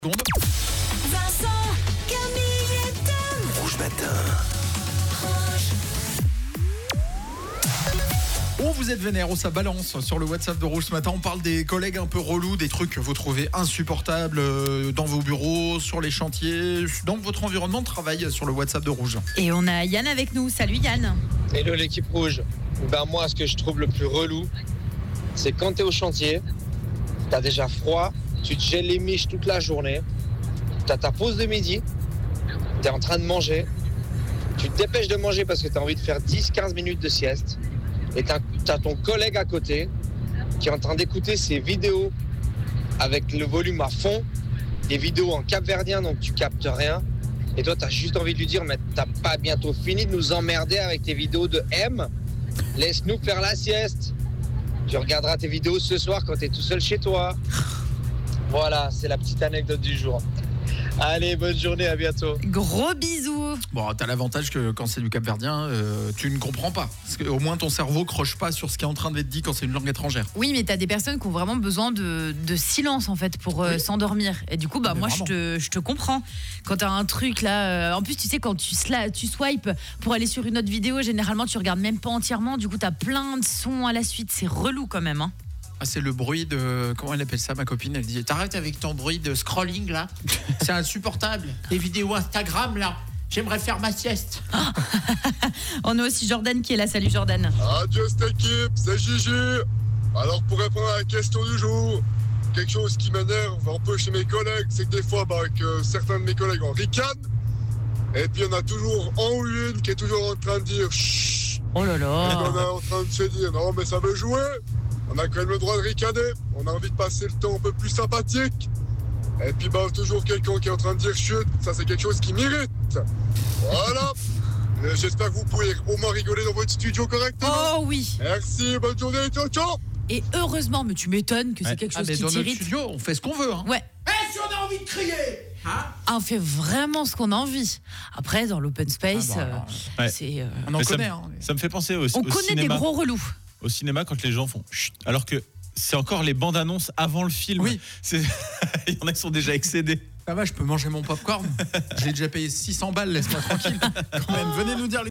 Seconde. Vincent, Camille et Tom. Rouge Matin. Oh, vous êtes vénère, oh, ça balance sur le WhatsApp de Rouge ce matin. On parle des collègues un peu relous, des trucs que vous trouvez insupportables dans vos bureaux, sur les chantiers, dans votre environnement de travail sur le WhatsApp de Rouge. Et on a Yann avec nous. Salut Yann. Hello l'équipe rouge. Moi, ce que je trouve le plus relou, c'est quand t'es au chantier, t'as déjà froid, tu te gèles les miches toute la journée, t'as ta pause de midi, t'es en train de manger, tu te dépêches de manger parce que t'as envie de faire 10-15 minutes de sieste, et t'as ton collègue à côté qui est en train d'écouter ses vidéos avec le volume à fond, des vidéos en capverdien, donc tu captes rien. Et toi, t'as juste envie de lui dire, mais t'as pas bientôt fini de nous emmerder avec tes vidéos de M? Laisse-nous faire la sieste. Tu regarderas tes vidéos ce soir quand t'es tout seul chez toi. Voilà, c'est la petite anecdote du jour. Allez, bonne journée, à bientôt. Gros bisous. Bon, t'as l'avantage que quand c'est du capverdien, tu ne comprends pas. Parce qu'au moins ton cerveau croche pas sur ce qui est en train d'être dit quand c'est une langue étrangère. Oui, mais t'as des personnes qui ont vraiment besoin de silence en fait pour s'endormir. Et du coup, Mais moi vraiment. je te comprends. Quand t'as un truc là, en plus tu sais quand tu swipes pour aller sur une autre vidéo, généralement tu regardes même pas entièrement. Du coup, t'as plein de sons à la suite. C'est relou quand même. Hein. Ah, c'est le bruit de... Comment elle appelle ça, ma copine? Elle dit, t'arrêtes avec ton bruit de scrolling, là. C'est insupportable. Les vidéos Instagram, là. J'aimerais faire ma sieste. On a aussi Jordan qui est là. Salut Jordan. Adieu cette équipe, c'est Gigi. Alors pour répondre à la question du jour, quelque chose qui m'énerve un peu chez mes collègues, c'est que des fois que certains de mes collègues en ricanent. Et puis on a toujours un ou une qui est toujours en train de dire chut. Oh là Et là. on est en train de se dire non mais ça veut jouer. On a quand même le droit de ricaner. On a envie de passer le temps un peu plus sympathique. Et puis toujours quelqu'un qui est en train de dire chut, ça c'est quelque chose qui m'irrite. Voilà. J'espère que vous pouvez au moins rigoler dans votre studio correctement. Oh oui. Merci, bonne journée, ciao ciao. Et heureusement, mais tu m'étonnes que c'est quelque chose mais qui dans notre t'irrite. studio, on fait ce qu'on veut. Hein. Ouais. Si on a envie de crier, hein? Ah, on fait vraiment ce qu'on a envie. Après, dans l'open space, ouais. c'est. On en Mais connaît. Hein. Ça me fait penser au On connaît cinéma. des gros relous. Au cinéma, quand les gens font chut, alors que c'est encore les bandes annonces avant le film. Oui. Il y en a qui sont déjà excédés. Ça va, je peux manger mon popcorn. J'ai déjà payé 600 balles, laisse-moi tranquille. Quand même, venez nous dire les